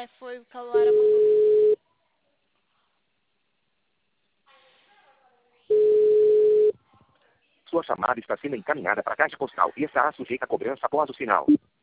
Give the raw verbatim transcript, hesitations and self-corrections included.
foi o que a Lara mandou. Sua chamada está sendo encaminhada para a caixa postal e estará sujeita a cobrança após o sinal.